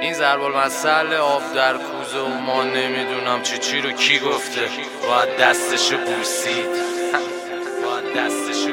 این ضرب المثل آب در کوزه و ما نمیدونم چی رو کی گفته. باید دستشو بوسید، باید دستشو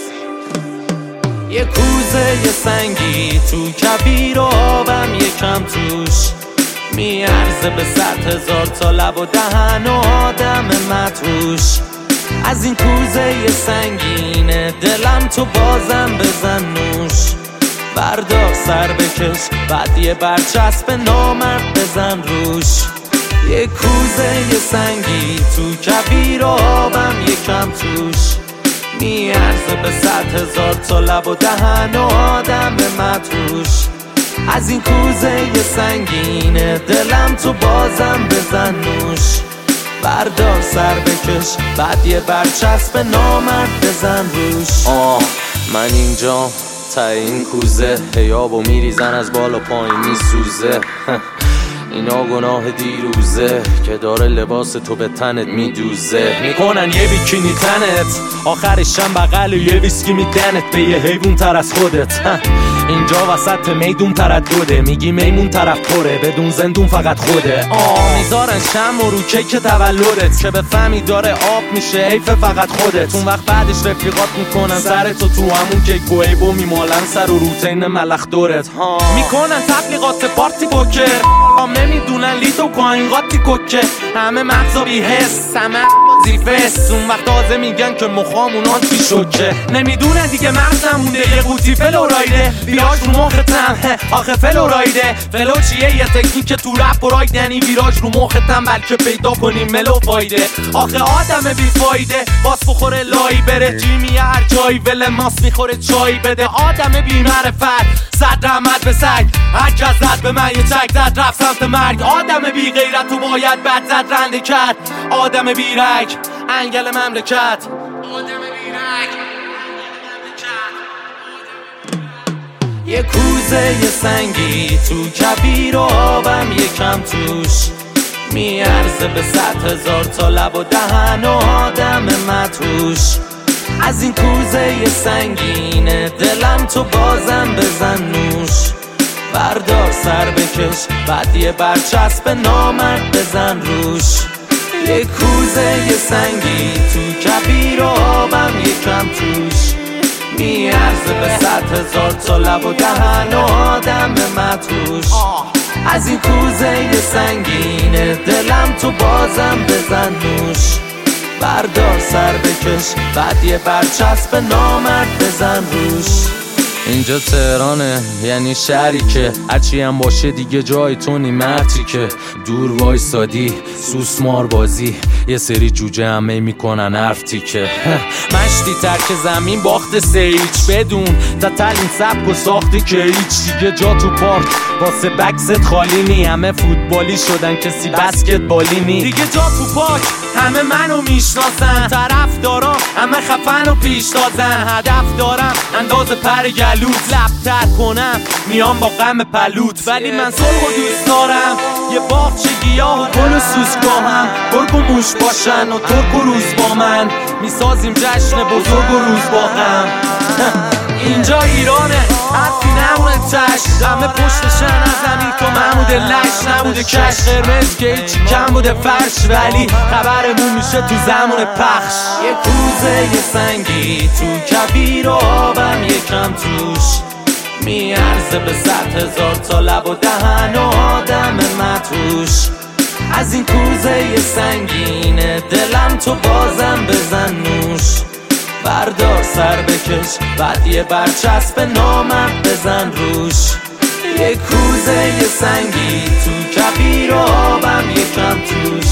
بوسید. یه کوزه یه سنگی تو کبیر و آبم یکم توش میارزه به 100,000 تا لب و دهن و آدم مدهوش. از این کوزه یه سنگینه دلم تو بازم بزن نوش. بردار سر بکش بعد یه برچسب نامرد بزن روش. یه کوزه یه سنگی تو کبیر و آبم یکم توش میارزه به 100,000 تا لب و دهن و آدم مدهوش. از این کوزه یه سنگینه دلم تو بازم بزن نوش. بردار سر بکش بعد یه برچسب نامرد بزن روش. من اینجا تا این کوزه هیابو میریزن از بالا پایین میسوزه. اینا گناه دیروزه که داره لباس تو به تنت میدوزه. میکنن یه بیکینی تنت آخرشم بغل یه ویسکی میدنت به یه حیوان تر از خودت. اینجا وسط میدون تردده میگی میمون طرف پره بدون زندون فقط خوده. میذارن شم و رو کیک تولدت که بفهمی داره آب میشه حیف فقط خودت. اون وقت بعدش رفیقات میکنن سرتو تو همون کیک گویبو میمالن سر و روتین ملخ دورت. میکنن تبلیغات پارتی پوکر نمیدونن لیتو کاین قاطی کوکه. همه مغزا بی حس همه زیفست. اون وقت تازه میگن که مخامون آنتی شوکه. نمیدونن دیگه مغزم مونده یه قوطی فلورایده. ویراج رو مختم آخه فلورایده. فلو چیه یه تکنیک تو رپ و راید یعنی ویراج رو مختم بلکه پیدا کنیم ملو فایده. آخه آدم بی فایده باز بخوره لایی بره جیمی هر جایی ول ماس میخوره چای بده. آدم بی معرفت صد رحمت به سگ هر کس زد به من یه چک زد رفت سمت مرگ. آدم بی غیرت تو باید بد زد رنده کرد. آدم بی رگ انگل مملکت. آدم بی رگ یه کوزه یه سنگی تو کبیر و آبم یکم توش میارزه به 100,000 تا لب و دهن و آدم مدهوش. از این کوزه یه سنگینه دلم تو بازم بزن نوش. بردار سر بکش بعد یه برچسب نامرد بزن روش. یه کوزه یه سنگی تو کبیر و آبم یکم توش میارزه به 100,000 تا لب و دهن و آدم مدهوش. از این کوزه یه سنگینه دلم تو بازم بزن نوش. بردار سر بکش بعد یه برچسب نامرد بزن روش. اینجا تهرانه یعنی شهری که هرچی هم باشه دیگه جای تو نیمتی که دور وایسادی سوسمار بازی یه سری جوجه همه میکنن حرف تیکه. مشتی ترک زمین باخت سیچ بدون تا تلین سبک و ساختی که هیچ دیگه جا تو پارک واسه بکست خالی نی. همه فوتبالی شدن کسی بسکتبالی نی دیگه جا تو پارک. همه منو میشناسن طرف دارم همه خفن و پیش تازن. هدف دارم انداز پر گلوت لبتر کنم میام با غم پلوت. ولی من صلح و دوست دارم یه باغچه گیاه و گل و سوسکاهم. گرگ و موش باشن و ترک و روز با من میسازیم جشن بزرگ و روز با غم. اینجا ایرانه حرفی نمونه تش. همه پشتشن از زمین تو محمود لش نبوده کش. قرمز که هیچی کم بوده فرش ولی خبرمون میشه تو زمان پخش. یه کوزه یه سنگی تو کبیر و آبم یکم توش میارزه به 100,000 تا لب و دهن و آدم مدهوش. از این کوزه یه سنگینه دلم تو بازم بزن نوش. بردار سر بکش بعد یه برچسب نامرد بزن روش. یه کوزه یه سنگی تو کبیر و آبم یکم توش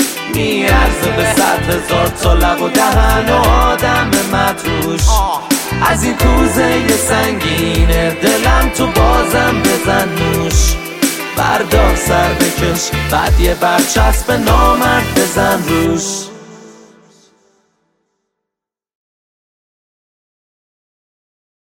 میارزه به 100,000 تا لب و دهن و آدم مدهوش. از این کوزه یه سنگینه دلم تو بازم بزن نوش. بردار سر بکش بعد یه برچسب نامرد بزن روش.